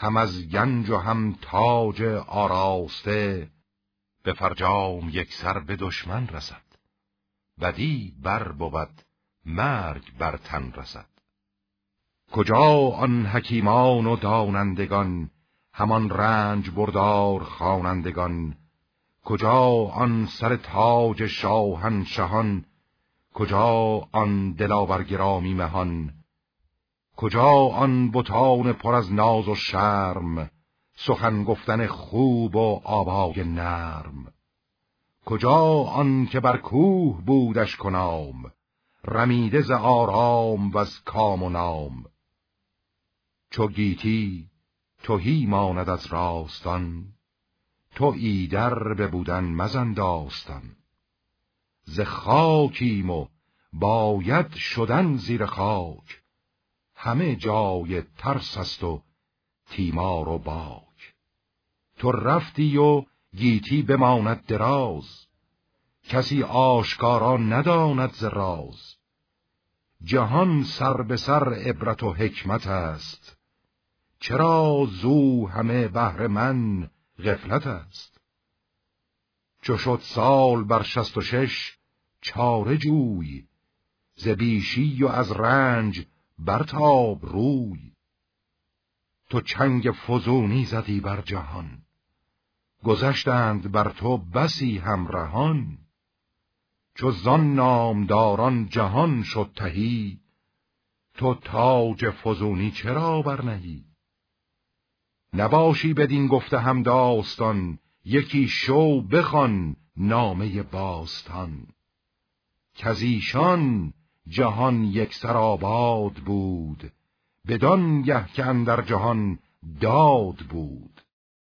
هم از گنج و هم تاج آراسته، به فرجام یک سر به دشمن رسد. بدی بر بود مرگ بر تن رسد. کجا آن حکیمان و دانندگان، همان رنج بردار خوانندگان؟ کجا آن سر تاج شاهنشهان، کجا آن دلاور گرامی مهان؟ کجا آن بتان پر از ناز و شرم، سخن گفتن خوب و آوای نرم؟ کجا آن که بر کوه بودش کنام، رمیده ز آرام و از کام و نام؟ چو گیتی تهی ماند از راستان، تو ایدر ببودن مزن داستان. ز خاکیم و باید شدن زیر خاک، همه جای ترس است و تیمار و باک. تو رفتی و گیتی بماند دراز، کسی آشکارا نداند ز راز. جهان سر به سر عبرت و حکمت است، چرا زو همه بهر من غفلت است؟ چو شد سال بر 66 چاره جوی، ز بیشی و از رنج برتاب روی. تو چنگ فزونی زدی بر جهان، گذشتند بر تو بسی همرهان. چو زان نامداران جهان شد تهی، تو تاج فزونی چرا برنهی؟ نباشی بدین گفته هم داستان، یکی شو بخوان نامه باستان. کز ایشان جهان یک سر آباد بود، بدان گه که اندر جهان داد بود.